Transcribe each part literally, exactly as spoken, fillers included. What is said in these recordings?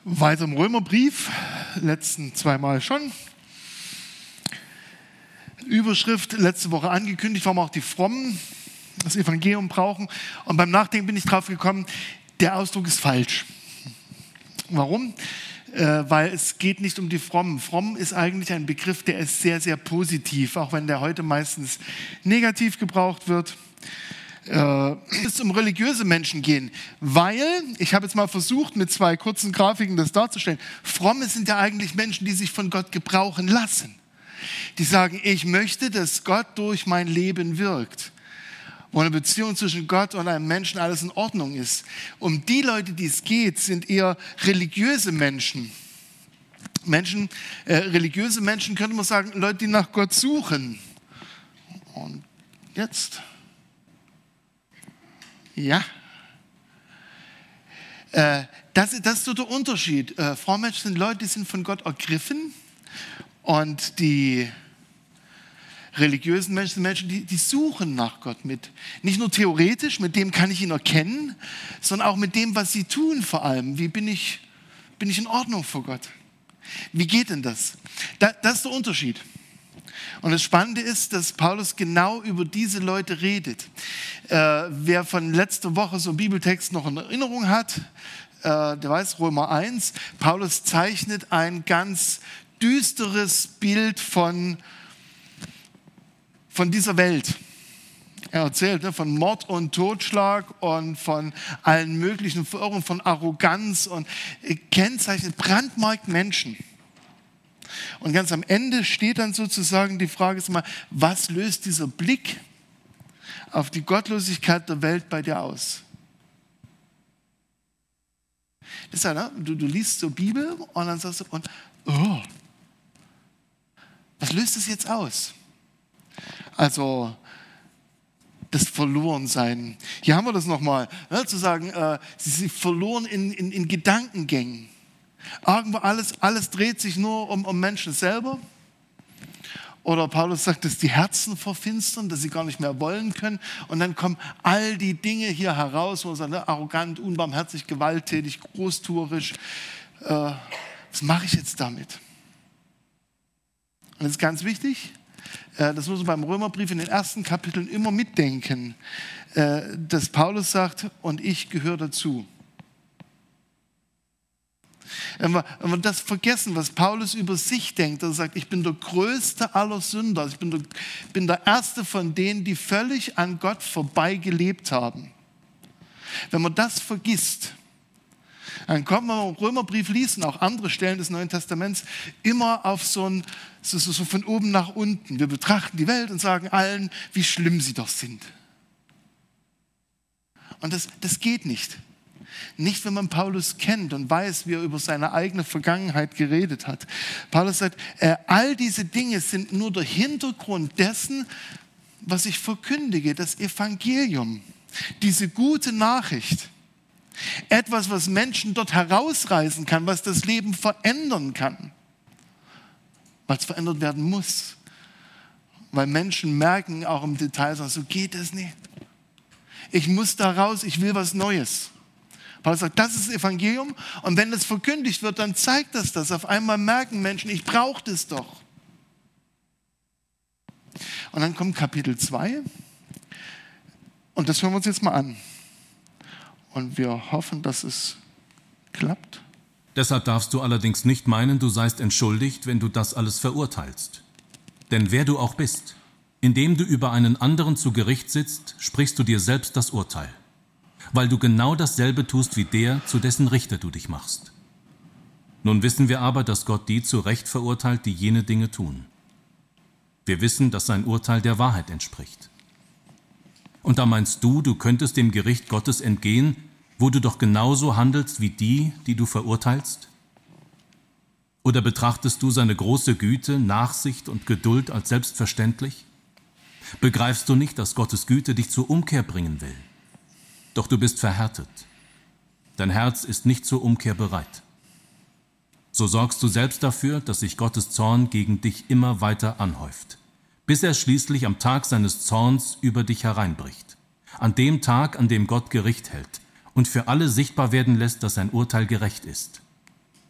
Weiter im Römerbrief, letzten zweimal schon. Überschrift, letzte Woche angekündigt, warum auch die Frommen das Evangelium brauchen. Und beim Nachdenken bin ich drauf gekommen, der Ausdruck ist falsch. Warum? Äh, weil es geht nicht um die Frommen. Fromm ist eigentlich ein Begriff, der ist sehr, sehr positiv, auch wenn der heute meistens negativ gebraucht wird. Äh, es um religiöse Menschen gehen, weil, ich habe jetzt mal versucht, mit zwei kurzen Grafiken das darzustellen, Fromme sind ja eigentlich Menschen, die sich von Gott gebrauchen lassen. Die sagen, ich möchte, dass Gott durch mein Leben wirkt. Wo eine Beziehung zwischen Gott und einem Menschen alles in Ordnung ist. Um die Leute, die es geht, sind eher religiöse Menschen. Menschen, äh, religiöse Menschen, könnte man sagen, Leute, die nach Gott suchen. Und jetzt... Ja, äh, das, das ist so der Unterschied. Äh, fromme Menschen sind Leute, die sind von Gott ergriffen, und die religiösen Menschen sind Menschen, die, die suchen nach Gott mit. Nicht nur theoretisch, mit dem kann ich ihn erkennen, sondern auch mit dem, was sie tun vor allem. Wie bin ich, bin ich in Ordnung vor Gott? Wie geht denn das? Da, das ist der Unterschied. Und das Spannende ist, dass Paulus genau über diese Leute redet. Äh, wer von letzter Woche so einen Bibeltext noch in Erinnerung hat, äh, der weiß, Römer eins, Paulus zeichnet ein ganz düsteres Bild von, von dieser Welt. Er erzählt ne, von Mord und Totschlag und von allen möglichen Verirrungen, von Arroganz, und kennzeichnet, brandmarkt Menschen. Und ganz am Ende steht dann sozusagen die Frage, ist mal, was löst dieser Blick auf die Gottlosigkeit der Welt bei dir aus? Das ist ja, ne? du, du liest so Bibel und dann sagst du, und, oh, was löst das jetzt aus? Also das Verlorensein. Hier haben wir das nochmal, ne? zu sagen, äh, sie sind verloren in, in, in Gedankengängen. Irgendwo alles, alles dreht sich nur um, um Menschen selber. Oder Paulus sagt, dass die Herzen verfinstern, dass sie gar nicht mehr wollen können. Und dann kommen all die Dinge hier heraus, wo man sagt, ne, arrogant, unbarmherzig, gewalttätig, großtuerisch. Äh, was mache ich jetzt damit? Und das ist ganz wichtig, äh, das muss man beim Römerbrief in den ersten Kapiteln immer mitdenken, äh, dass Paulus sagt, und ich gehöre dazu. Wenn wir, wenn wir das vergessen, was Paulus über sich denkt, er sagt, ich bin der größte aller Sünder, ich bin der, bin der erste von denen, die völlig an Gott vorbei gelebt haben. Wenn man das vergisst, dann kommt man im Römerbrief liest und auch andere Stellen des Neuen Testaments immer auf so ein, so, so, so von oben nach unten. Wir betrachten die Welt und sagen allen, wie schlimm sie doch sind. Und das, das geht nicht. Nicht, wenn man Paulus kennt und weiß, wie er über seine eigene Vergangenheit geredet hat. Paulus sagt, äh, all diese Dinge sind nur der Hintergrund dessen, was ich verkündige, das Evangelium, diese gute Nachricht. Etwas, was Menschen dort herausreißen kann, was das Leben verändern kann. Weil es verändert werden muss. Weil Menschen merken auch im Detail, so geht das nicht. Ich muss da raus, ich will was Neues. Paulus sagt, das ist das Evangelium, und wenn das verkündigt wird, dann zeigt das das. Auf einmal merken Menschen, ich brauche das doch. Und dann kommt Kapitel zwei, und das hören wir uns jetzt mal an. Und wir hoffen, dass es klappt. Deshalb darfst du allerdings nicht meinen, du seist entschuldigt, wenn du das alles verurteilst. Denn wer du auch bist, indem du über einen anderen zu Gericht sitzt, sprichst du dir selbst das Urteil. Weil du genau dasselbe tust wie der, zu dessen Richter du dich machst. Nun wissen wir aber, dass Gott die zu Recht verurteilt, die jene Dinge tun. Wir wissen, dass sein Urteil der Wahrheit entspricht. Und da meinst du, du könntest dem Gericht Gottes entgehen, wo du doch genauso handelst wie die, die du verurteilst? Oder betrachtest du seine große Güte, Nachsicht und Geduld als selbstverständlich? Begreifst du nicht, dass Gottes Güte dich zur Umkehr bringen will? Doch du bist verhärtet. Dein Herz ist nicht zur Umkehr bereit. So sorgst du selbst dafür, dass sich Gottes Zorn gegen dich immer weiter anhäuft, bis er schließlich am Tag seines Zorns über dich hereinbricht, an dem Tag, an dem Gott Gericht hält und für alle sichtbar werden lässt, dass sein Urteil gerecht ist.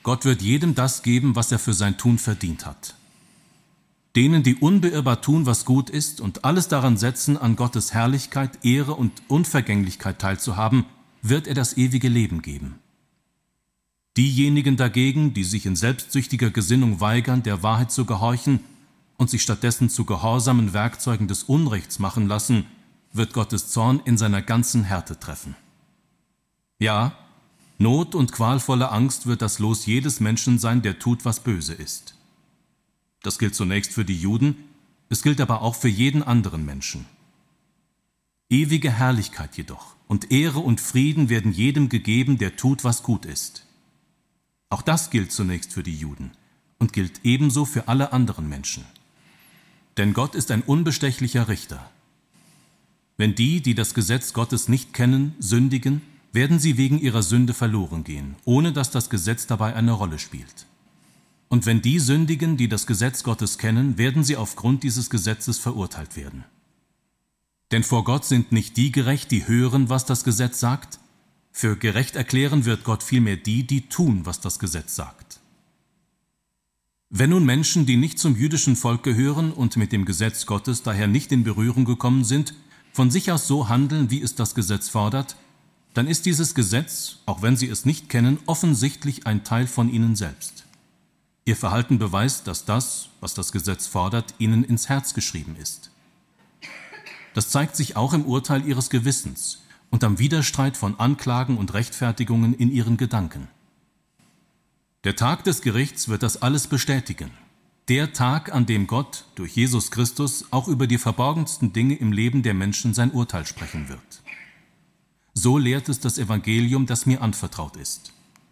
Gott wird jedem das geben, was er für sein Tun verdient hat. Denen, die unbeirrbar tun, was gut ist und alles daran setzen, an Gottes Herrlichkeit, Ehre und Unvergänglichkeit teilzuhaben, wird er das ewige Leben geben. Diejenigen dagegen, die sich in selbstsüchtiger Gesinnung weigern, der Wahrheit zu gehorchen und sich stattdessen zu gehorsamen Werkzeugen des Unrechts machen lassen, wird Gottes Zorn in seiner ganzen Härte treffen. Ja, Not und qualvolle Angst wird das Los jedes Menschen sein, der tut, was böse ist. Das gilt zunächst für die Juden, es gilt aber auch für jeden anderen Menschen. Ewige Herrlichkeit jedoch und Ehre und Frieden werden jedem gegeben, der tut, was gut ist. Auch das gilt zunächst für die Juden und gilt ebenso für alle anderen Menschen. Denn Gott ist ein unbestechlicher Richter. Wenn die, die das Gesetz Gottes nicht kennen, sündigen, werden sie wegen ihrer Sünde verloren gehen, ohne dass das Gesetz dabei eine Rolle spielt. Und wenn die sündigen, die das Gesetz Gottes kennen, werden sie aufgrund dieses Gesetzes verurteilt werden. Denn vor Gott sind nicht die gerecht, die hören, was das Gesetz sagt. Für gerecht erklären wird Gott vielmehr die, die tun, was das Gesetz sagt. Wenn nun Menschen, die nicht zum jüdischen Volk gehören und mit dem Gesetz Gottes daher nicht in Berührung gekommen sind, von sich aus so handeln, wie es das Gesetz fordert, dann ist dieses Gesetz, auch wenn sie es nicht kennen, offensichtlich ein Teil von ihnen selbst. Ihr Verhalten beweist, dass das, was das Gesetz fordert, ihnen ins Herz geschrieben ist. Das zeigt sich auch im Urteil ihres Gewissens und am Widerstreit von Anklagen und Rechtfertigungen in ihren Gedanken. Der Tag des Gerichts wird das alles bestätigen. Der Tag, an dem Gott durch Jesus Christus auch über die verborgensten Dinge im Leben der Menschen sein Urteil sprechen wird. So lehrt es das Evangelium, das mir anvertraut ist.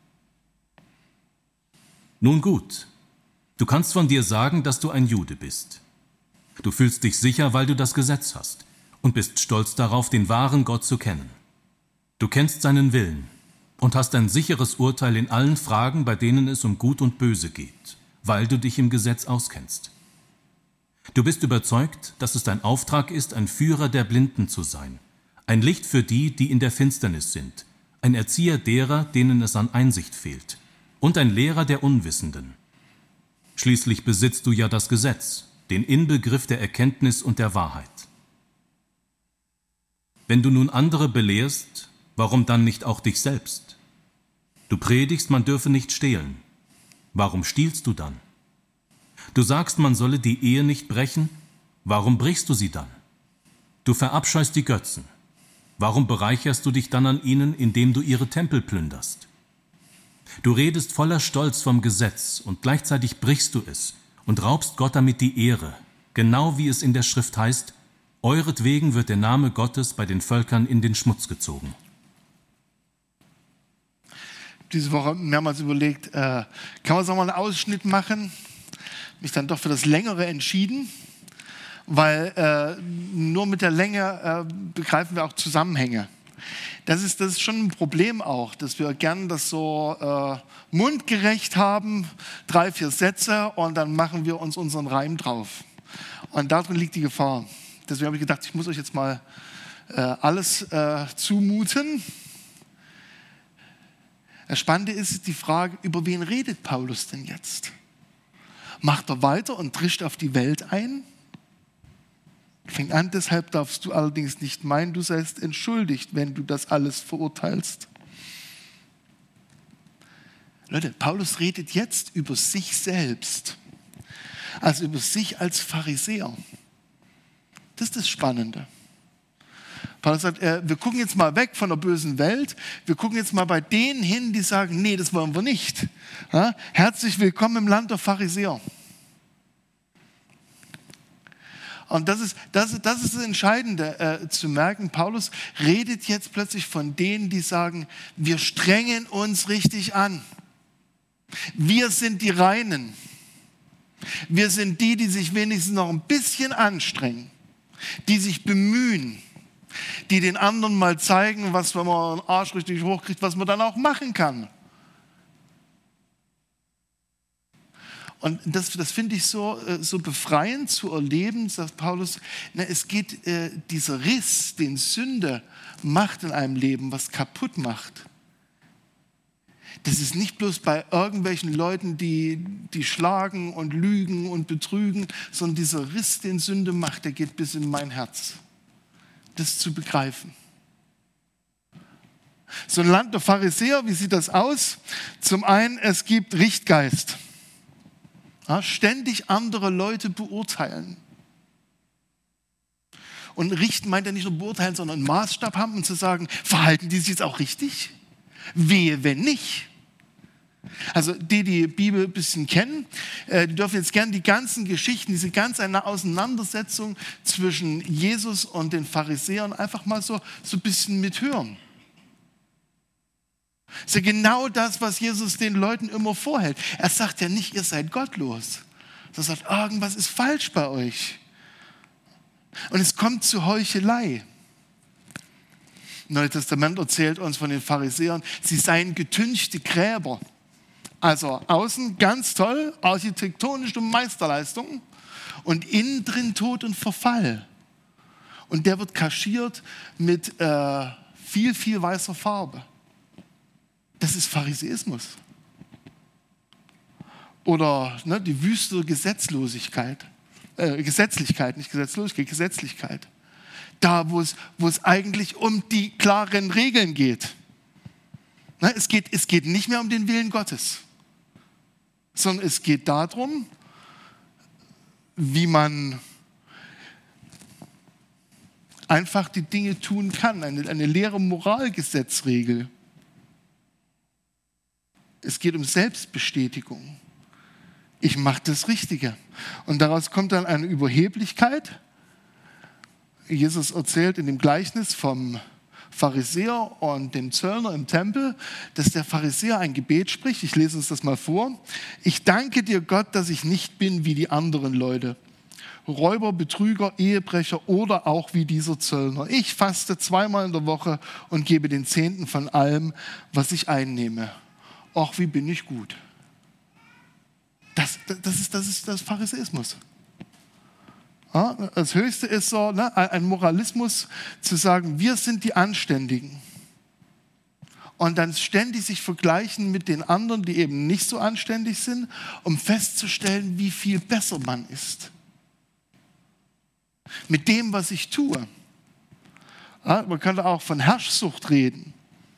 Nun gut, du kannst von dir sagen, dass du ein Jude bist. Du fühlst dich sicher, weil du das Gesetz hast und bist stolz darauf, den wahren Gott zu kennen. Du kennst seinen Willen und hast ein sicheres Urteil in allen Fragen, bei denen es um Gut und Böse geht, weil du dich im Gesetz auskennst. Du bist überzeugt, dass es dein Auftrag ist, ein Führer der Blinden zu sein, ein Licht für die, die in der Finsternis sind, ein Erzieher derer, denen es an Einsicht fehlt, und ein Lehrer der Unwissenden. Schließlich besitzt du ja das Gesetz, den Inbegriff der Erkenntnis und der Wahrheit. Wenn du nun andere belehrst, warum dann nicht auch dich selbst? Du predigst, man dürfe nicht stehlen. Warum stiehlst du dann? Du sagst, man solle die Ehe nicht brechen. Warum brichst du sie dann? Du verabscheust die Götzen. Warum bereicherst du dich dann an ihnen, indem du ihre Tempel plünderst? Du redest voller Stolz vom Gesetz und gleichzeitig brichst du es und raubst Gott damit die Ehre, genau wie es in der Schrift heißt, euretwegen wird der Name Gottes bei den Völkern in den Schmutz gezogen. Diese Woche mehrmals überlegt, äh, kann man so mal einen Ausschnitt machen? Mich dann doch für das Längere entschieden, weil äh, nur mit der Länge äh, begreifen wir auch Zusammenhänge. Das ist, das ist schon ein Problem auch, dass wir gern das so äh, mundgerecht haben, drei, vier Sätze und dann machen wir uns unseren Reim drauf. Und darin liegt die Gefahr. Deswegen habe ich gedacht, ich muss euch jetzt mal äh, alles äh, zumuten. Das Spannende ist die Frage, über wen redet Paulus denn jetzt? Macht er weiter und drischt auf die Welt ein? Fängt an, deshalb darfst du allerdings nicht meinen, du seist entschuldigt, wenn du das alles verurteilst. Leute, Paulus redet jetzt über sich selbst, also über sich als Pharisäer. Das ist das Spannende. Paulus sagt, äh, wir gucken jetzt mal weg von der bösen Welt, wir gucken jetzt mal bei denen hin, die sagen, nee, das wollen wir nicht. Ja? Herzlich willkommen im Land der Pharisäer. Und das ist das, das, ist das Entscheidende äh, zu merken. Paulus redet jetzt plötzlich von denen, die sagen, wir strengen uns richtig an. Wir sind die Reinen. Wir sind die, die sich wenigstens noch ein bisschen anstrengen, die sich bemühen, die den anderen mal zeigen, was, wenn man den Arsch richtig hochkriegt, was man dann auch machen kann. Und das, das finde ich so, so befreiend zu erleben, sagt Paulus, na, es geht äh, dieser Riss, den Sünde macht in einem Leben, was kaputt macht, Das ist nicht bloß bei irgendwelchen Leuten, die, die schlagen und lügen und betrügen, sondern dieser Riss, den Sünde macht, der geht bis in mein Herz. Das zu begreifen. So ein Land der Pharisäer, wie sieht das aus? Zum einen, es gibt Richtgeist. Ja, ständig andere Leute beurteilen. Und richten meint er nicht nur beurteilen, sondern einen Maßstab haben und zu sagen, verhalten die sich jetzt auch richtig? Wehe, wenn nicht. Also die, die die Bibel ein bisschen kennen, äh, die dürfen jetzt gerne die ganzen Geschichten, diese ganze Auseinandersetzung zwischen Jesus und den Pharisäern einfach mal so, so ein bisschen mithören. Das ist ja genau das, was Jesus den Leuten immer vorhält. Er sagt ja nicht, ihr seid gottlos. Er sagt, irgendwas ist falsch bei euch. Und es kommt zu Heuchelei. Das Neue Testament erzählt uns von den Pharisäern, sie seien getünchte Gräber. Also außen ganz toll, architektonisch und Meisterleistung und innen drin Tod und Verfall. Und der wird kaschiert mit äh, viel, viel weißer Farbe. Das ist Pharisäismus. Oder ne, die wüste Gesetzlosigkeit. Äh, Gesetzlichkeit, nicht Gesetzlosigkeit, Gesetzlichkeit. Da, wo es, wo es eigentlich um die klaren Regeln geht. Ne, es geht. Es geht nicht mehr um den Willen Gottes, sondern es geht darum, wie man einfach die Dinge tun kann. Eine, eine leere Moralgesetzregel. Es geht um Selbstbestätigung. Ich mache das Richtige. Und daraus kommt dann eine Überheblichkeit. Jesus erzählt in dem Gleichnis vom Pharisäer und dem Zöllner im Tempel, dass der Pharisäer ein Gebet spricht. Ich lese uns das mal vor. Ich danke dir, Gott, dass ich nicht bin wie die anderen Leute. Räuber, Betrüger, Ehebrecher oder auch wie dieser Zöllner. Ich faste zweimal in der Woche und gebe den Zehnten von allem, was ich einnehme. Ach, wie bin ich gut. Das, das, ist, das ist das Pharisäismus. Ja, das Höchste ist so, ne, ein Moralismus zu sagen, wir sind die Anständigen. Und dann ständig sich vergleichen mit den anderen, die eben nicht so anständig sind, um festzustellen, wie viel besser man ist. Mit dem, was ich tue. Ja, man könnte auch von Herrschsucht reden.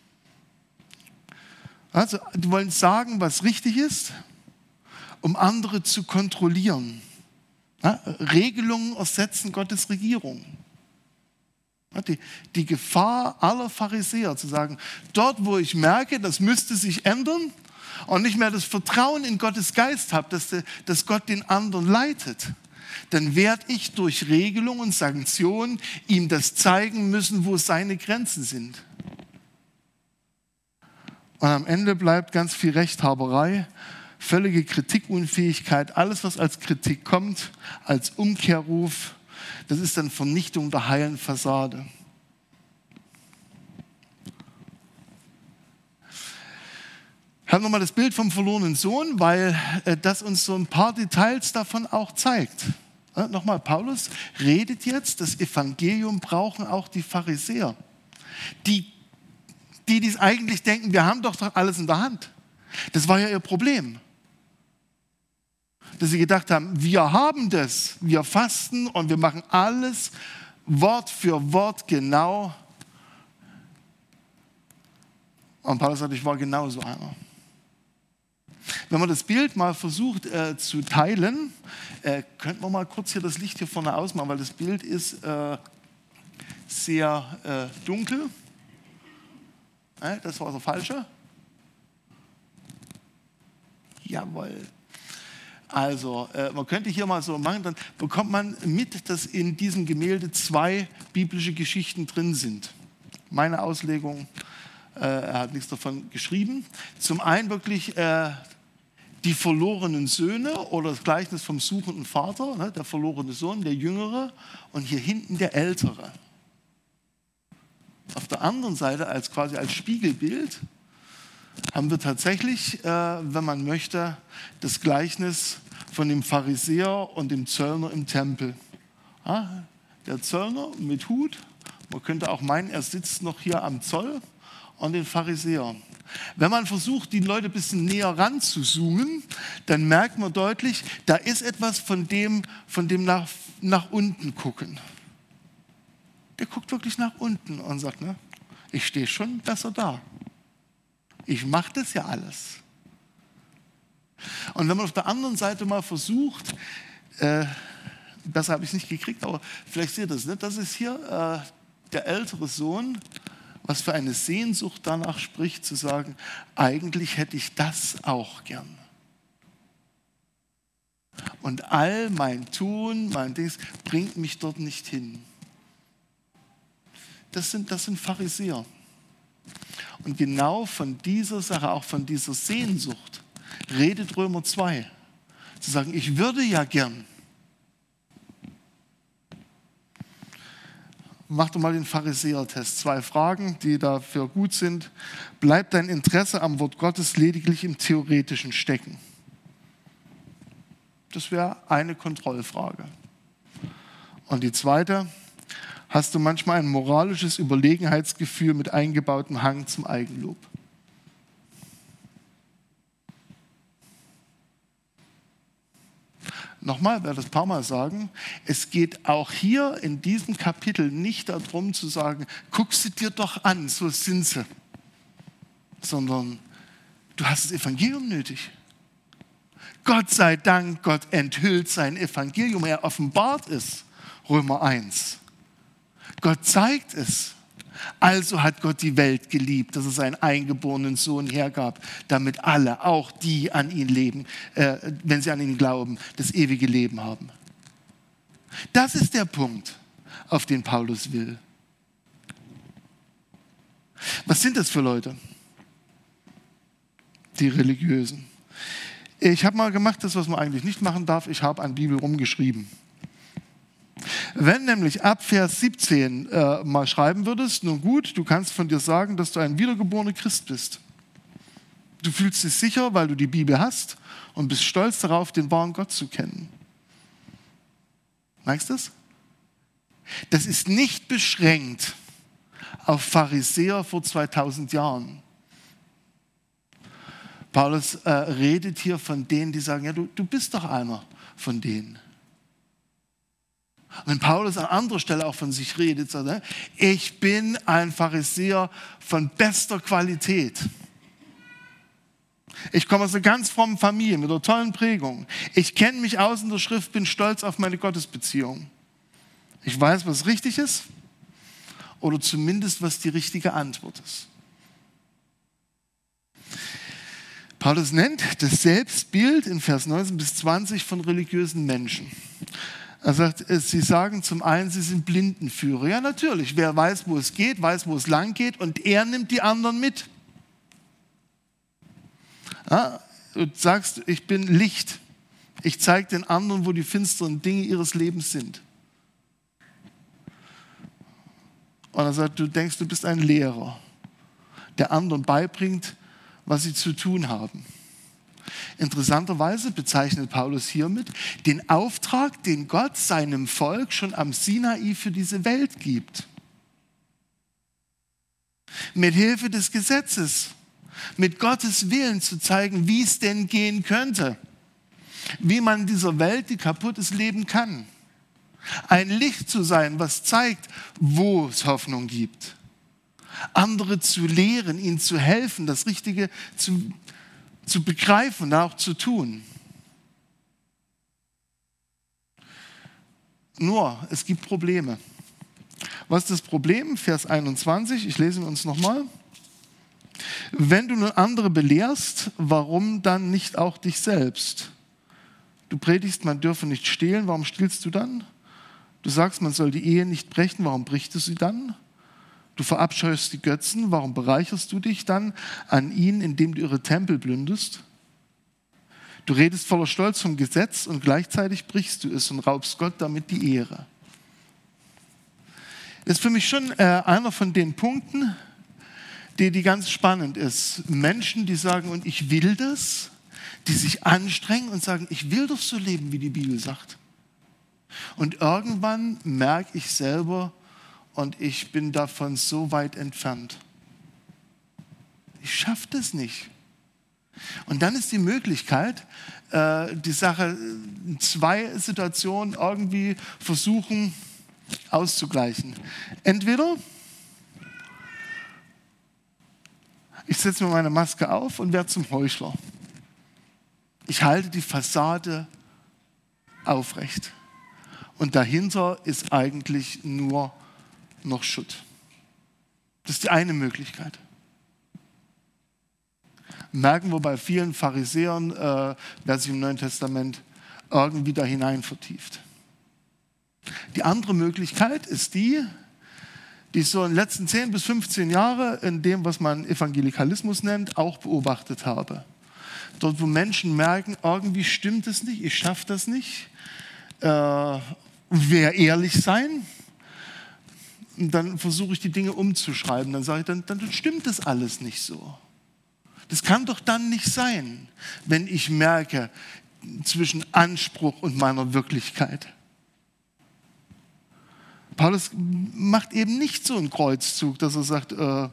Also, die wollen sagen, was richtig ist, um andere zu kontrollieren. Ja, Regelungen ersetzen Gottes Regierung. Ja, die, die Gefahr aller Pharisäer zu sagen, dort wo ich merke, das müsste sich ändern und nicht mehr das Vertrauen in Gottes Geist habe, dass, dass Gott den anderen leitet, dann werde ich durch Regelungen und Sanktionen ihm das zeigen müssen, wo seine Grenzen sind. Und am Ende bleibt ganz viel Rechthaberei, völlige Kritikunfähigkeit, alles, was als Kritik kommt, als Umkehrruf, das ist dann Vernichtung der heilen Fassade. Ich habe nochmal das Bild vom verlorenen Sohn, weil äh, das uns so ein paar Details davon auch zeigt. Ja, nochmal, Paulus redet jetzt, das Evangelium brauchen auch die Pharisäer. Die Die, die eigentlich denken, wir haben doch, doch alles in der Hand. Das war ja ihr Problem. Dass sie gedacht haben, wir haben das, wir fasten und wir machen alles Wort für Wort genau. Und Paulus sagt, ich war genauso einer. Wenn man das Bild mal versucht äh, zu teilen, äh, könnten wir mal kurz hier das Licht hier vorne ausmachen, weil das Bild ist äh, sehr äh, dunkel. Das war der falsche. Jawohl. Also, äh, man könnte hier mal so machen, dann bekommt man mit, dass in diesem Gemälde zwei biblische Geschichten drin sind. Meine Auslegung, äh, er hat nichts davon geschrieben. Zum einen wirklich äh, die verlorenen Söhne oder das Gleichnis vom suchenden Vater, ne, der verlorene Sohn, der Jüngere und hier hinten der Ältere. Auf der anderen Seite, als quasi als Spiegelbild, haben wir tatsächlich, äh, wenn man möchte, das Gleichnis von dem Pharisäer und dem Zöllner im Tempel. Ja, der Zöllner mit Hut, man könnte auch meinen, er sitzt noch hier am Zoll, und den Pharisäer. Wenn man versucht, die Leute ein bisschen näher ranzuzoomen, dann merkt man deutlich, da ist etwas von dem, von dem nach, nach unten gucken. Der guckt wirklich nach unten und sagt, ne, ich stehe schon besser da. Ich mache das ja alles. Und wenn man auf der anderen Seite mal versucht, äh, besser habe ich es nicht gekriegt, aber vielleicht seht ihr das, ne? Das ist hier äh, der ältere Sohn, was für eine Sehnsucht danach spricht, zu sagen, eigentlich hätte ich das auch gern. Und all mein Tun, mein Dings, bringt mich dort nicht hin. Das sind, das sind Pharisäer. Und genau von dieser Sache, auch von dieser Sehnsucht, redet Römer zwei. Zu sagen, ich würde ja gern. Mach doch mal den Pharisäer-Test. Zwei Fragen, die dafür gut sind. Bleibt dein Interesse am Wort Gottes lediglich im Theoretischen stecken? Das wäre eine Kontrollfrage. Und die zweite, hast du manchmal ein moralisches Überlegenheitsgefühl mit eingebautem Hang zum Eigenlob? Nochmal, werde das ein paar Mal sagen, es geht auch hier in diesem Kapitel nicht darum zu sagen, guck sie dir doch an, so sind sie. Sondern du hast das Evangelium nötig. Gott sei Dank, Gott enthüllt sein Evangelium, er offenbart es, Römer eins. Gott zeigt es. Also hat Gott die Welt geliebt, dass er seinen eingeborenen Sohn hergab, damit alle, auch die an ihn leben, äh, wenn sie an ihn glauben, das ewige Leben haben. Das ist der Punkt, auf den Paulus will. Was sind das für Leute? Die Religiösen. Ich habe mal gemacht, das, was man eigentlich nicht machen darf, ich habe an Bibel rumgeschrieben. Wenn nämlich ab Vers siebzehn äh, mal schreiben würdest, nun gut, du kannst von dir sagen, dass du ein wiedergeborener Christ bist. Du fühlst dich sicher, weil du die Bibel hast und bist stolz darauf, den wahren Gott zu kennen. Merkst du das? Das ist nicht beschränkt auf Pharisäer vor zweitausend Jahren. Paulus äh, redet hier von denen, die sagen, ja, du, du bist doch einer von denen. Wenn Paulus an anderer Stelle auch von sich redet, sagt er, ich bin ein Pharisäer von bester Qualität. Ich komme aus einer ganz frommen Familie mit einer tollen Prägung. Ich kenne mich aus in der Schrift, bin stolz auf meine Gottesbeziehung. Ich weiß, was richtig ist oder zumindest, was die richtige Antwort ist. Paulus nennt das Selbstbild in Vers neunzehn bis zwanzig von religiösen Menschen. Er sagt, sie sagen zum einen, sie sind Blindenführer. Ja, natürlich. Wer weiß, wo es geht, weiß, wo es lang geht und er nimmt die anderen mit. Ja, du sagst, ich bin Licht. Ich zeige den anderen, wo die finsteren Dinge ihres Lebens sind. Und er sagt, du denkst, du bist ein Lehrer, der anderen beibringt, was sie zu tun haben. Interessanterweise bezeichnet Paulus hiermit den Auftrag, den Gott seinem Volk schon am Sinai für diese Welt gibt. Mit Hilfe des Gesetzes, mit Gottes Willen zu zeigen, wie es denn gehen könnte, wie man in dieser Welt, die kaputt ist, leben kann. Ein Licht zu sein, was zeigt, wo es Hoffnung gibt. Andere zu lehren, ihnen zu helfen, das Richtige zu zu begreifen und auch zu tun. Nur, es gibt Probleme. Was ist das Problem? Vers einundzwanzig, ich lese ihn uns nochmal. Wenn du nun andere belehrst, warum dann nicht auch dich selbst? Du predigst, man dürfe nicht stehlen, warum stiehlst du dann? Du sagst, man soll die Ehe nicht brechen, warum brichst du sie dann? Du verabscheust die Götzen, warum bereicherst du dich dann an ihnen, indem du ihre Tempel plünderst? Du redest voller Stolz vom Gesetz und gleichzeitig brichst du es und raubst Gott damit die Ehre. Das ist für mich schon äh, einer von den Punkten, die, die ganz spannend ist. Menschen, die sagen, und ich will das, die sich anstrengen und sagen, ich will doch so leben, wie die Bibel sagt. Und irgendwann merke ich selber, und ich bin davon so weit entfernt. Ich schaffe das nicht. Und dann ist die Möglichkeit, äh, die Sache in zwei Situationen irgendwie versuchen auszugleichen. Entweder ich setze mir meine Maske auf und werde zum Heuchler. Ich halte die Fassade aufrecht. Und dahinter ist eigentlich nur noch Schutt. Das ist die eine Möglichkeit. Merken wir bei vielen Pharisäern, äh, wer sich im Neuen Testament irgendwie da hinein vertieft. Die andere Möglichkeit ist die, die ich so in den letzten zehn bis fünfzehn Jahren in dem, was man Evangelikalismus nennt, auch beobachtet habe. Dort, wo Menschen merken, irgendwie stimmt es nicht, ich schaffe das nicht, äh, will ehrlich sein. Und dann versuche ich die Dinge umzuschreiben. Dann sage ich, dann, dann stimmt das alles nicht so. Das kann doch dann nicht sein, wenn ich merke, zwischen Anspruch und meiner Wirklichkeit. Paulus macht eben nicht so einen Kreuzzug, dass er sagt, äh,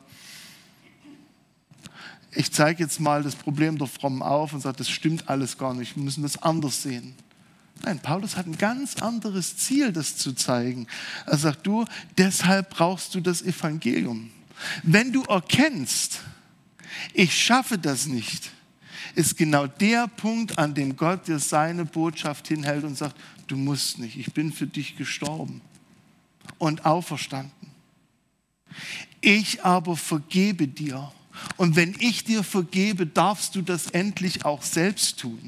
ich zeige jetzt mal das Problem der Frommen auf und sage, das stimmt alles gar nicht, wir müssen das anders sehen. Nein, Paulus hat ein ganz anderes Ziel, das zu zeigen. Er sagt, du, deshalb brauchst du das Evangelium. Wenn du erkennst, ich schaffe das nicht, ist genau der Punkt, an dem Gott dir seine Botschaft hinhält und sagt, du musst nicht, ich bin für dich gestorben und auferstanden. Ich aber vergebe dir. Und wenn ich dir vergebe, darfst du das endlich auch selbst tun.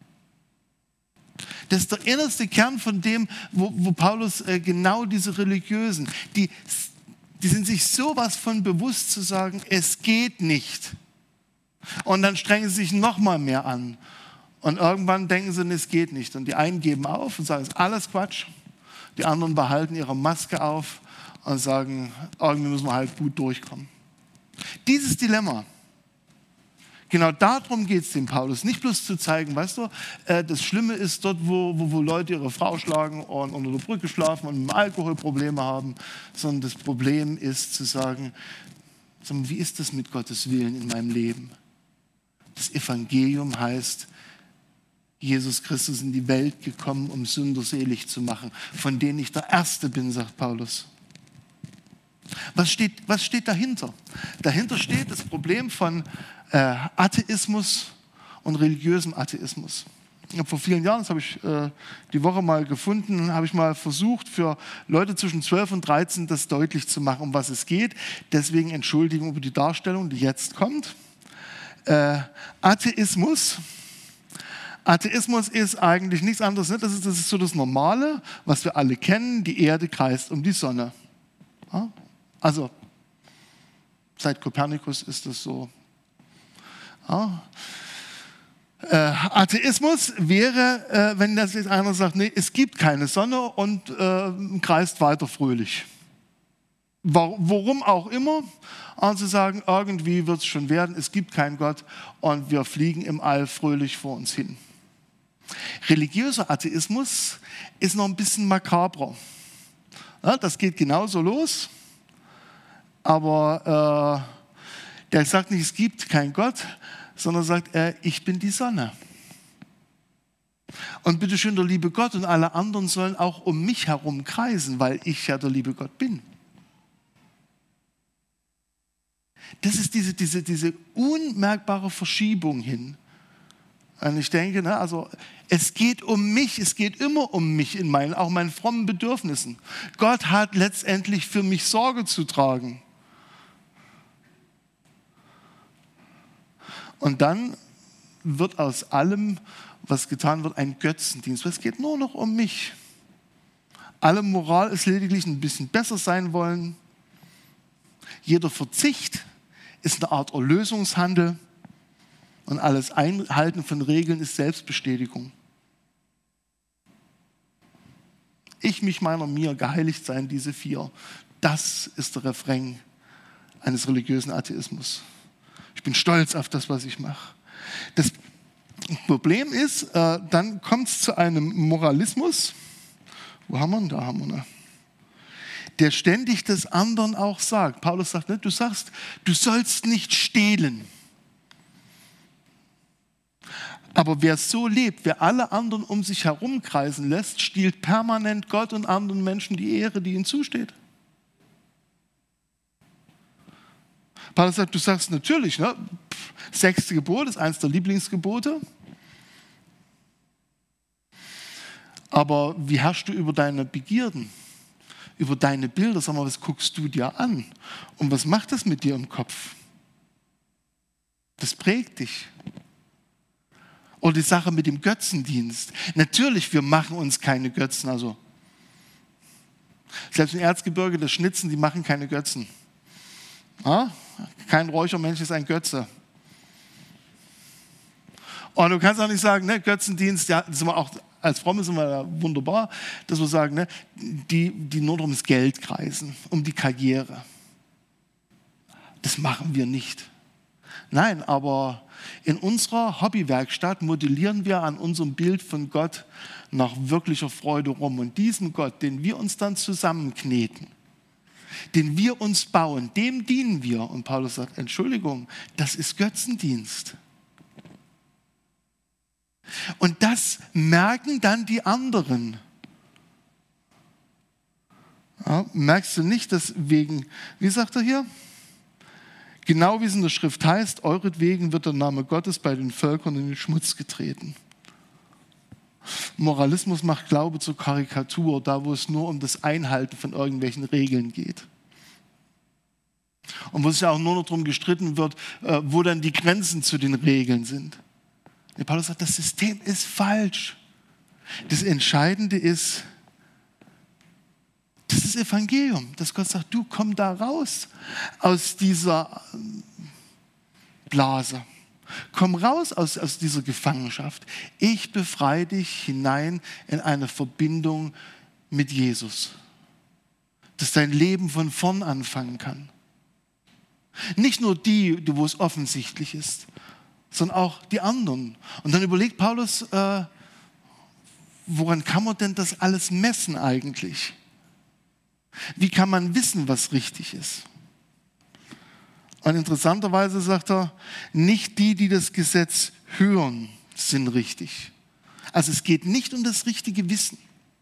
Das ist der innerste Kern von dem, wo, wo Paulus äh, genau diese Religiösen, die, die sind sich sowas von bewusst zu sagen, es geht nicht. Und dann strengen sie sich noch mal mehr an. Und irgendwann denken sie, es geht nicht. Und die einen geben auf und sagen, es ist alles Quatsch. Die anderen behalten ihre Maske auf und sagen, irgendwie müssen wir halt gut durchkommen. Dieses Dilemma, genau darum geht es dem Paulus. Nicht bloß zu zeigen, weißt du, äh, das Schlimme ist dort, wo, wo, wo Leute ihre Frau schlagen und unter der Brücke schlafen und mit dem Alkohol Probleme haben, sondern das Problem ist zu sagen, wie ist das mit Gottes Willen in meinem Leben? Das Evangelium heißt, Jesus Christus in die Welt gekommen, um Sünder selig zu machen, von denen ich der Erste bin, sagt Paulus. Was steht, was steht dahinter? Dahinter steht das Problem von äh, Atheismus und religiösem Atheismus. Vor vielen Jahren, das habe ich äh, die Woche mal gefunden, habe ich mal versucht, für Leute zwischen zwölf und dreizehn das deutlich zu machen, um was es geht. Deswegen Entschuldigung über die Darstellung, die jetzt kommt. Äh, Atheismus. Atheismus ist eigentlich nichts anderes. Ne? Das ist, das ist so das Normale, was wir alle kennen. Die Erde kreist um die Sonne. Ja? Also, seit Kopernikus ist das so. Ja. Äh, Atheismus wäre, äh, wenn das jetzt einer sagt, nee, es gibt keine Sonne und äh, kreist weiter fröhlich. Worum auch immer, also sagen, irgendwie wird es schon werden, es gibt keinen Gott und wir fliegen im All fröhlich vor uns hin. Religiöser Atheismus ist noch ein bisschen makabrer. Ja, das geht genauso los. Aber äh, der sagt nicht, es gibt keinen Gott, sondern sagt, äh, ich bin die Sonne. Und bitteschön, der liebe Gott und alle anderen sollen auch um mich herum kreisen, weil ich ja der liebe Gott bin. Das ist diese, diese, diese unmerkbare Verschiebung hin. Und ich denke, ne, also es geht um mich, es geht immer um mich in meinen, auch meinen frommen Bedürfnissen. Gott hat letztendlich für mich Sorge zu tragen. Und dann wird aus allem, was getan wird, ein Götzendienst. Es geht nur noch um mich. Alle Moral ist lediglich ein bisschen besser sein wollen. Jeder Verzicht ist eine Art Erlösungshandel. Und alles Einhalten von Regeln ist Selbstbestätigung. Ich, mich, meiner, mir, geheiligt sein, diese vier. Das ist der Refrain eines religiösen Atheismus. Ich bin stolz auf das, was ich mache. Das Problem ist, äh, dann kommt es zu einem Moralismus. Wo haben wir ihn? Da haben wir ihn. der ständig des anderen auch sagt. Paulus sagt, ne, du sagst, du sollst nicht stehlen. Aber wer so lebt, wer alle anderen um sich herumkreisen lässt, stiehlt permanent Gott und anderen Menschen die Ehre, die ihnen zusteht. Paulus sagt, du sagst natürlich, ne, sechste Gebot ist eines der Lieblingsgebote. Aber wie herrschst du über deine Begierden, über deine Bilder? Sag mal, was guckst du dir an? Und was macht das mit dir im Kopf? Das prägt dich. Oder die Sache mit dem Götzendienst. Natürlich, wir machen uns keine Götzen. Also selbst im Erzgebirge, das Schnitzen, die machen keine Götzen. Ja? Kein Räuchermensch ist ein Götze. Und du kannst auch nicht sagen, ne, Götzendienst, ja, das sind wir auch, als Fromme sind wir ja wunderbar, dass wir sagen, ne, die, die nur ums Geld kreisen, um die Karriere. Das machen wir nicht. Nein, aber in unserer Hobbywerkstatt modellieren wir an unserem Bild von Gott nach wirklicher Freude rum. Und diesem Gott, den wir uns dann zusammenkneten, den wir uns bauen, dem dienen wir. Und Paulus sagt, Entschuldigung, das ist Götzendienst. Und das merken dann die anderen. Ja, merkst du nicht, dass wegen, wie sagt er hier? Genau wie es in der Schrift heißt, euretwegen wird der Name Gottes bei den Völkern in den Schmutz getreten. Moralismus macht Glaube zur Karikatur, da wo es nur um das Einhalten von irgendwelchen Regeln geht. Und wo es ja auch nur noch darum gestritten wird, wo dann die Grenzen zu den Regeln sind. Der Paulus sagt, das System ist falsch. Das Entscheidende ist, das ist Evangelium, dass Gott sagt, du komm da raus aus dieser Blase. Komm raus aus, aus dieser Gefangenschaft. Ich befreie dich hinein in eine Verbindung mit Jesus. Dass dein Leben von vorn anfangen kann. Nicht nur die, wo es offensichtlich ist, sondern auch die anderen. Und dann überlegt Paulus, äh, woran kann man denn das alles messen eigentlich? Wie kann man wissen, was richtig ist? Und interessanterweise sagt er, nicht die, die das Gesetz hören, sind richtig. Also es geht nicht um das richtige Wissen.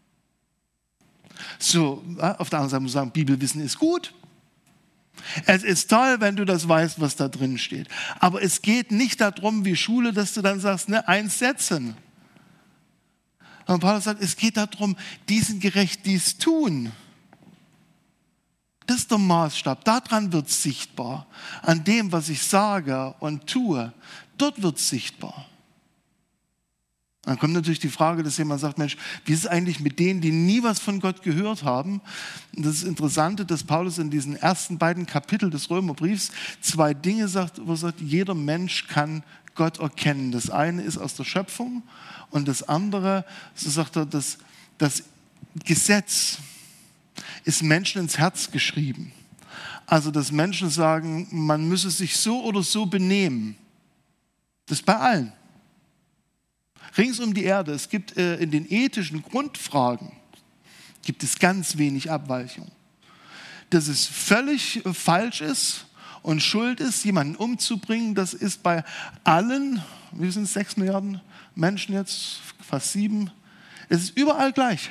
So, auf der anderen Seite muss man sagen, Bibelwissen ist gut. Es ist toll, wenn du das weißt, was da drin steht. Aber es geht nicht darum, wie Schule, dass du dann sagst, ne, eins setzen. Und Paulus sagt, es geht darum, diesen gerecht dies tun. Das ist der Maßstab. Daran wird es sichtbar. An dem, was ich sage und tue, dort wird es sichtbar. Dann kommt natürlich die Frage, dass jemand sagt, Mensch, wie ist es eigentlich mit denen, die nie was von Gott gehört haben? Und das ist Interessante, dass Paulus in diesen ersten beiden Kapiteln des Römerbriefs zwei Dinge sagt, wo er sagt, jeder Mensch kann Gott erkennen. Das eine ist aus der Schöpfung und das andere, so sagt er, das, das Gesetz ist Menschen ins Herz geschrieben. Also, dass Menschen sagen, man müsse sich so oder so benehmen. Das ist bei allen. Rings um die Erde, es gibt äh, in den ethischen Grundfragen, gibt es ganz wenig Abweichung. Dass es völlig äh, falsch ist und Schuld ist, jemanden umzubringen, das ist bei allen, wie sind es, sechs Milliarden Menschen jetzt, fast sieben, es ist überall gleich.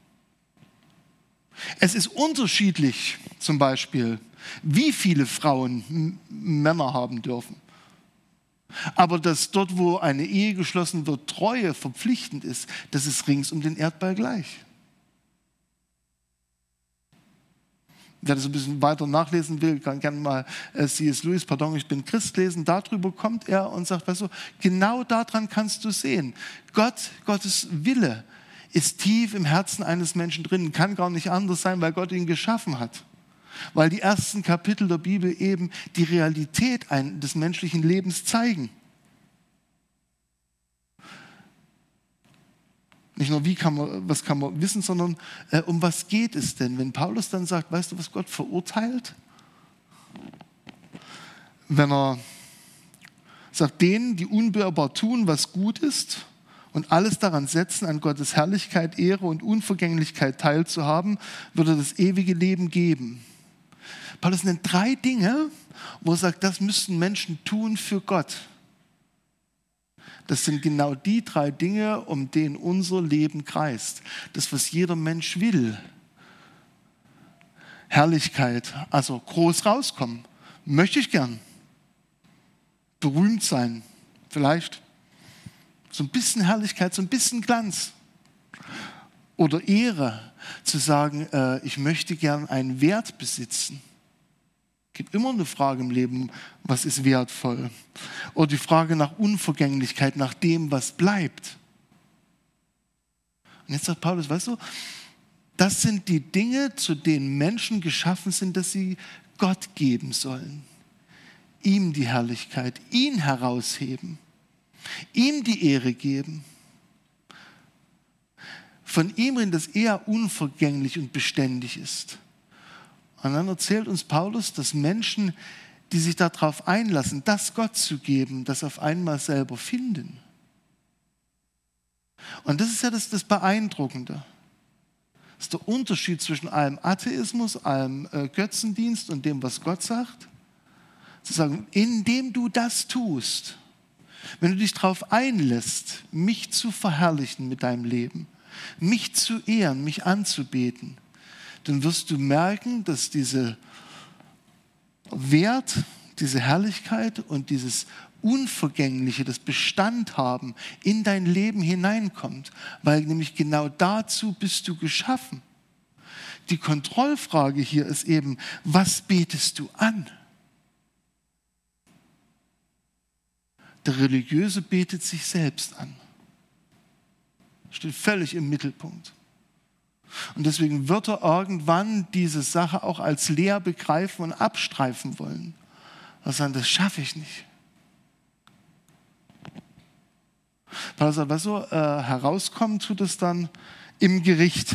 Es ist unterschiedlich, zum Beispiel, wie viele Frauen M- Männer haben dürfen. Aber dass dort, wo eine Ehe geschlossen wird, Treue verpflichtend ist, das ist rings um den Erdball gleich. Wer das ein bisschen weiter nachlesen will, kann gerne mal äh, C S Lewis, Pardon, ich bin Christ lesen. Darüber kommt er und sagt, weißt du, genau daran kannst du sehen. Gott, Gottes Wille ist tief im Herzen eines Menschen drin, kann gar nicht anders sein, weil Gott ihn geschaffen hat. Weil die ersten Kapitel der Bibel eben die Realität des menschlichen Lebens zeigen. Nicht nur, wie kann man, was kann man wissen, sondern äh, um was geht es denn? Wenn Paulus dann sagt, weißt du, was Gott verurteilt? Wenn er sagt, denen, die unbeirrbar tun, was gut ist, und alles daran setzen, an Gottes Herrlichkeit, Ehre und Unvergänglichkeit teilzuhaben, wird er das ewige Leben geben. Paulus nennt drei Dinge, wo er sagt, das müssten Menschen tun für Gott. Das sind genau die drei Dinge, um denen unser Leben kreist. Das, was jeder Mensch will. Herrlichkeit, also groß rauskommen, möchte ich gern. Berühmt sein, vielleicht. So ein bisschen Herrlichkeit, so ein bisschen Glanz. Oder Ehre, zu sagen, äh, ich möchte gern einen Wert besitzen. Es gibt immer eine Frage im Leben, was ist wertvoll? Oder die Frage nach Unvergänglichkeit, nach dem, was bleibt. Und jetzt sagt Paulus, weißt du, das sind die Dinge, zu denen Menschen geschaffen sind, dass sie Gott geben sollen. Ihm die Herrlichkeit, ihn herausheben. Ihm die Ehre geben. Von ihm reden, dass er unvergänglich und beständig ist. Und dann erzählt uns Paulus, dass Menschen, die sich darauf einlassen, das Gott zu geben, das auf einmal selber finden. Und das ist ja das, das Beeindruckende. Das ist der Unterschied zwischen allem Atheismus, allem äh, Götzendienst und dem, was Gott sagt. Zu sagen, indem du das tust, wenn du dich darauf einlässt, mich zu verherrlichen mit deinem Leben, mich zu ehren, mich anzubeten, dann wirst du merken, dass dieser Wert, diese Herrlichkeit und dieses Unvergängliche, das Bestand haben, in dein Leben hineinkommt, weil nämlich genau dazu bist du geschaffen. Die Kontrollfrage hier ist eben, was betest du an? Der Religiöse betet sich selbst an. Steht völlig im Mittelpunkt. Und deswegen wird er irgendwann diese Sache auch als leer begreifen und abstreifen wollen. Und sagen, das schaffe ich nicht. Weil er weißt du, äh, herauskommen tut es dann im Gericht.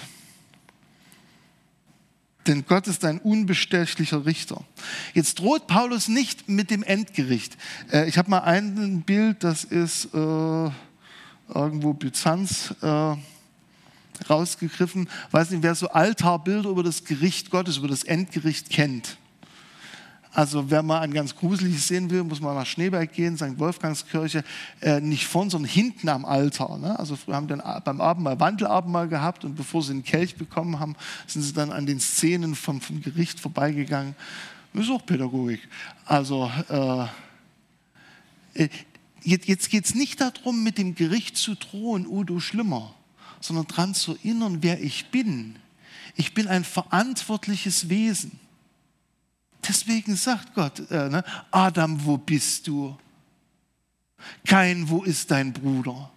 Denn Gott ist ein unbestechlicher Richter. Jetzt droht Paulus nicht mit dem Endgericht. Äh, ich habe mal ein Bild, das ist äh, irgendwo Byzanz äh, rausgegriffen. Ich weiß nicht, wer so Altarbilder über das Gericht Gottes, über das Endgericht kennt. Also wer mal ein ganz gruseliges sehen will, muss mal nach Schneeberg gehen, Sankt Wolfgangskirche, äh, nicht vorn, sondern hinten am Altar. Ne? Also früher haben die dann beim Abendmahl Wandelabendmahl gehabt und bevor sie den Kelch bekommen haben, sind sie dann an den Szenen vom, vom Gericht vorbeigegangen. Das ist auch Pädagogik. Also äh, jetzt, jetzt geht es nicht darum, mit dem Gericht zu drohen, oh du Schlimmer, sondern daran zu erinnern, wer ich bin. Ich bin ein verantwortliches Wesen. Deswegen sagt Gott, äh, ne, Adam, wo bist du? Kain, wo ist dein Bruder?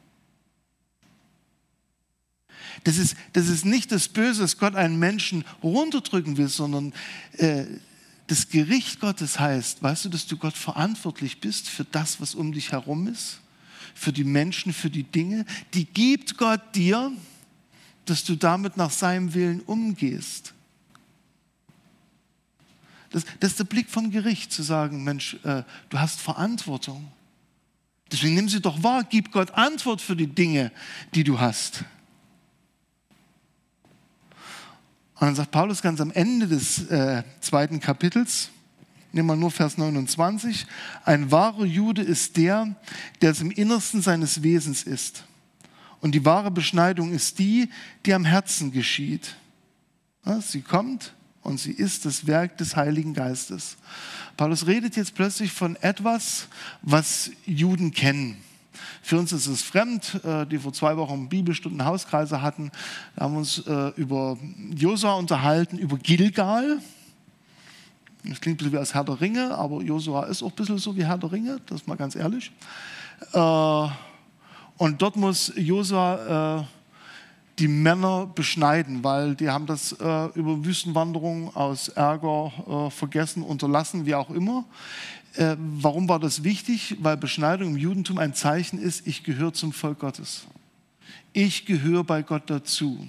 Das ist, das ist nicht das Böse, dass Gott einen Menschen runterdrücken will, sondern äh, das Gericht Gottes heißt, weißt du, dass du Gott verantwortlich bist für das, was um dich herum ist, für die Menschen, für die Dinge. Die gibt Gott dir, dass du damit nach seinem Willen umgehst. Das, das ist der Blick vom Gericht, zu sagen, Mensch, äh, du hast Verantwortung. Deswegen nimm sie doch wahr, gib Gott Antwort für die Dinge, die du hast. Und dann sagt Paulus ganz am Ende des äh, zweiten Kapitels, nehmen wir nur Vers neunundzwanzig, ein wahrer Jude ist der, der es im Innersten seines Wesens ist. Und die wahre Beschneidung ist die, die am Herzen geschieht. Ja, sie kommt und sie ist das Werk des Heiligen Geistes. Paulus redet jetzt plötzlich von etwas, was Juden kennen. Für uns ist es fremd, die vor zwei Wochen Bibelstunden Hauskreise hatten. Da haben wir uns über Josua unterhalten, über Gilgal. Das klingt ein bisschen wie aus Herr der Ringe, aber Josua ist auch ein bisschen so wie Herr der Ringe, das ist mal ganz ehrlich. Und dort muss Josua die Männer beschneiden, weil die haben das äh, über Wüstenwanderung aus Ärger äh, vergessen, unterlassen, wie auch immer. Äh, warum war das wichtig? Weil Beschneidung im Judentum ein Zeichen ist, ich gehöre zum Volk Gottes. Ich gehöre bei Gott dazu.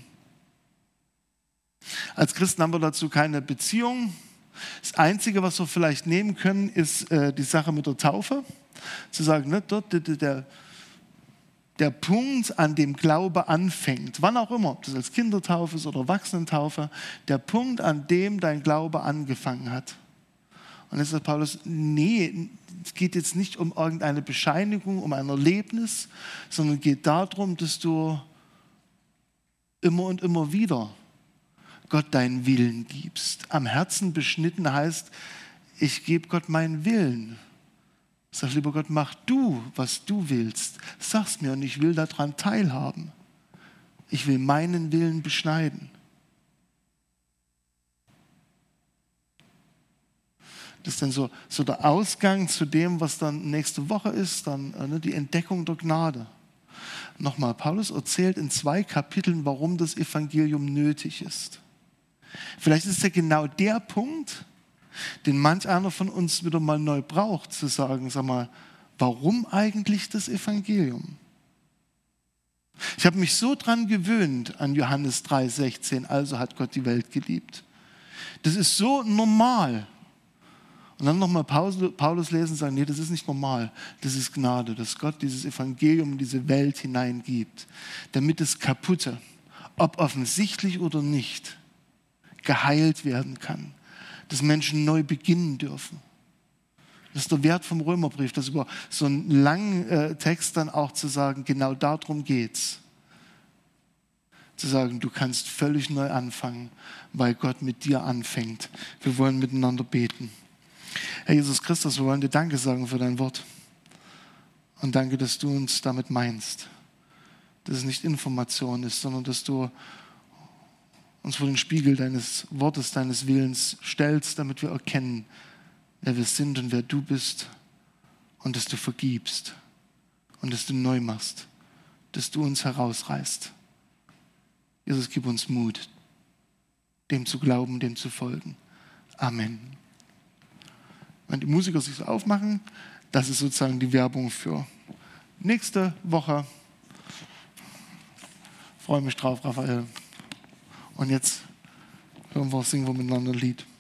Als Christen haben wir dazu keine Beziehung. Das Einzige, was wir vielleicht nehmen können, ist äh, die Sache mit der Taufe. Zu sagen, ne, dort, der, der der Punkt, an dem Glaube anfängt, wann auch immer, ob das als Kindertaufe ist oder Erwachsenentaufe, der Punkt, an dem dein Glaube angefangen hat. Und jetzt sagt Paulus, nee, es geht jetzt nicht um irgendeine Bescheinigung, um ein Erlebnis, sondern es geht darum, dass du immer und immer wieder Gott deinen Willen gibst. Am Herzen beschnitten heißt, ich gebe Gott meinen Willen. Sag, lieber Gott, mach du, was du willst. Sag's mir und ich will daran teilhaben. Ich will meinen Willen beschneiden. Das ist dann so, so der Ausgang zu dem, was dann nächste Woche ist, dann äh, die Entdeckung der Gnade. Nochmal, Paulus erzählt in zwei Kapiteln, warum das Evangelium nötig ist. Vielleicht ist ja genau der Punkt, den manch einer von uns wieder mal neu braucht, zu sagen, sag mal, warum eigentlich das Evangelium? Ich habe mich so dran gewöhnt an Johannes drei sechzehn, also hat Gott die Welt geliebt. Das ist so normal. Und dann nochmal Paulus lesen und sagen, nee, das ist nicht normal, das ist Gnade, dass Gott dieses Evangelium in diese Welt hineingibt, damit das Kaputte, ob offensichtlich oder nicht, geheilt werden kann. Dass Menschen neu beginnen dürfen. Das ist der Wert vom Römerbrief, dass über so einen langen äh, Text dann auch zu sagen, genau darum geht's. Zu sagen, du kannst völlig neu anfangen, weil Gott mit dir anfängt. Wir wollen miteinander beten. Herr Jesus Christus, wir wollen dir Danke sagen für dein Wort. Und danke, dass du uns damit meinst. Dass es nicht Information ist, sondern dass du uns vor den Spiegel deines Wortes, deines Willens stellst, damit wir erkennen, wer wir sind und wer du bist und dass du vergibst und dass du neu machst, dass du uns herausreißt. Jesus, gib uns Mut, dem zu glauben, dem zu folgen. Amen. Wenn die Musiker sich so aufmachen, das ist sozusagen die Werbung für nächste Woche. Ich freue mich drauf, Raphael. Und jetzt hören wir, singen wir miteinander ein Lied.